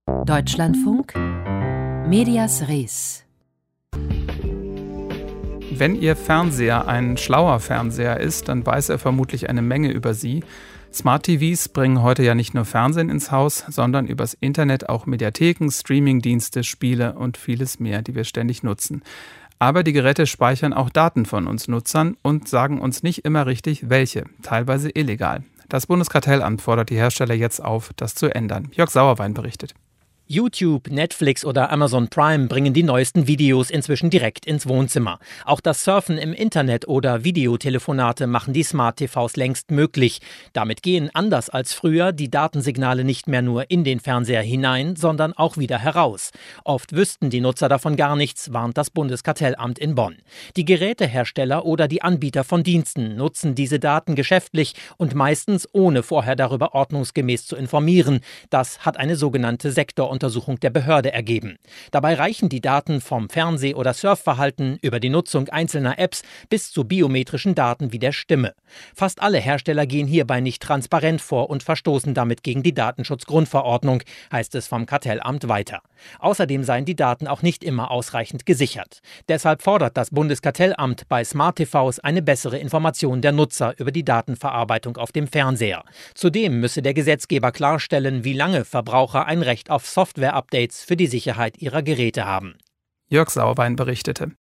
Deutschlandfunk Medias Res. Wenn Ihr Fernseher ein schlauer Fernseher ist, dann weiß er vermutlich eine Menge über Sie. Smart TVs bringen heute ja nicht nur Fernsehen ins Haus, sondern übers Internet auch Mediatheken, Streamingdienste, Spiele und vieles mehr, die wir ständig nutzen. Aber die Geräte speichern auch Daten von uns Nutzern und sagen uns nicht immer richtig, welche, teilweise illegal. Das Bundeskartellamt fordert die Hersteller jetzt auf, das zu ändern. Jörg Sauerwein berichtet. YouTube, Netflix oder Amazon Prime bringen die neuesten Videos inzwischen direkt ins Wohnzimmer. Auch das Surfen im Internet oder Videotelefonate machen die Smart-TVs längst möglich. Damit gehen, anders als früher, die Datensignale nicht mehr nur in den Fernseher hinein, sondern auch wieder heraus. Oft wüssten die Nutzer davon gar nichts, warnt das Bundeskartellamt in Bonn. Die Gerätehersteller oder die Anbieter von Diensten nutzen diese Daten geschäftlich und meistens ohne vorher darüber ordnungsgemäß zu informieren. Das hat eine sogenannte Sektoruntersuchung der Behörde ergeben. Dabei reichen die Daten vom Fernseh- oder Surfverhalten über die Nutzung einzelner Apps bis zu biometrischen Daten wie der Stimme. Fast alle Hersteller gehen hierbei nicht transparent vor und verstoßen damit gegen die Datenschutzgrundverordnung, heißt es vom Kartellamt weiter. Außerdem seien die Daten auch nicht immer ausreichend gesichert. Deshalb fordert das Bundeskartellamt bei Smart TVs eine bessere Information der Nutzer über die Datenverarbeitung auf dem Fernseher. Zudem müsse der Gesetzgeber klarstellen, wie lange Verbraucher ein Recht auf Software-Updates für die Sicherheit ihrer Geräte haben. Jörg Sauerwein berichtete.